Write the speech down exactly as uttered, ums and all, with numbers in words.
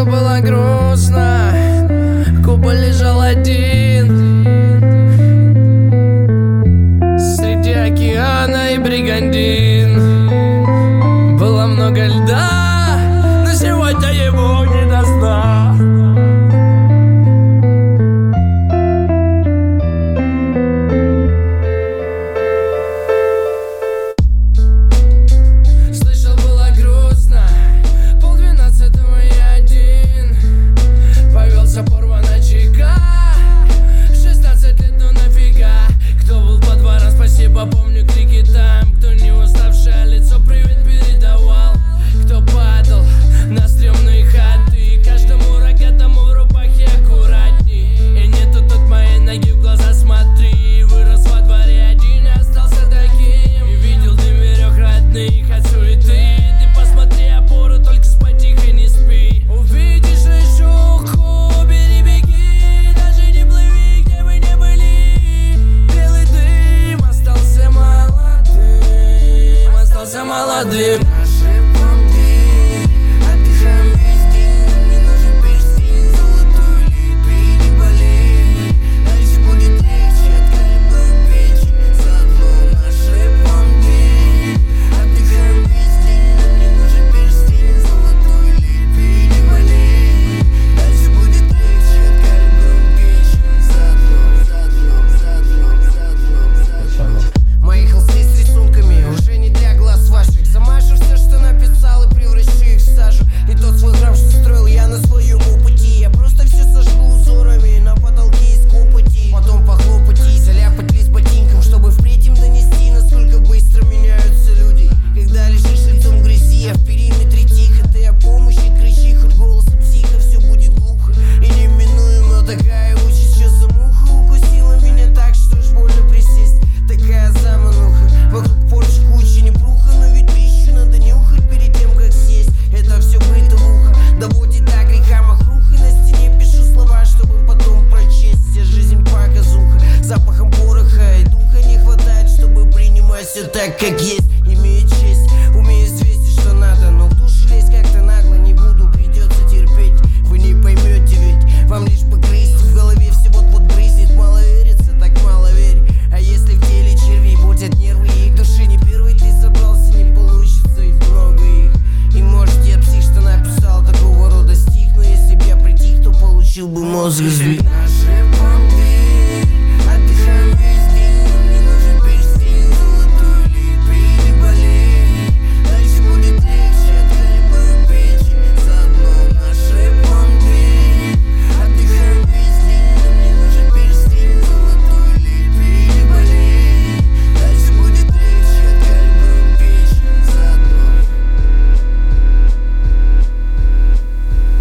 было грустно, Куба лежал один среди океана и бригантин. Было много льда, но сегодня его не до сна. Слышал, было грустно, полдвенадцатого я один повелся порвана чека. Шестнадцать лет, ну нафига. Кто был по дворам, спасибо, помню крики там. Кто не уставшее лицо привет передавал. Кто падал на стрёмные хаты, каждому рогатому в рубахе аккуратней. И нету тут моей ноги, в глаза смотри. Вырос во дворе один и остался таким. И видел дым верёк родных от суеты. Ты посмотри опору, только спать тихо не спи. Увидишь речуху, бери, беги. Даже не плыви, где бы не были. Белый дым остался молодым, остался молодым. Все так, как есть, имею честь, умею известить, что надо. Но в душу лезть как-то нагло не буду, придется терпеть. Вы не поймете ведь, вам лишь бы грызть. В голове все вот-вот брызнет, мало верится, так мало верь. А если в теле черви портят нервы, и к душе не первый ты собрался, не получится, и много их. И может я псих, что написал такого рода стих. Но если б я притих, то получил бы мозг сбить.